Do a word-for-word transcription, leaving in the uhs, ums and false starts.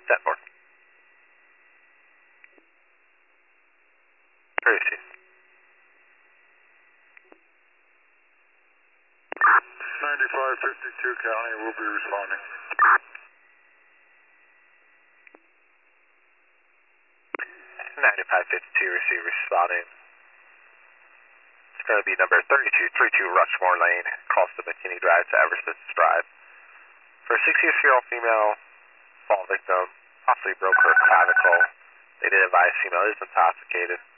Set for. Tracy. ninety-five fifty-two County will be responding. ninety-five fifty-two, receive responding. It's going to be number thirty-two thirty-two Rushmore Lane, across the McKinney Drive to Eversmith Drive. For a sixty-year-old female fall victim, possibly broke her clavicle. They did advise female is intoxicated.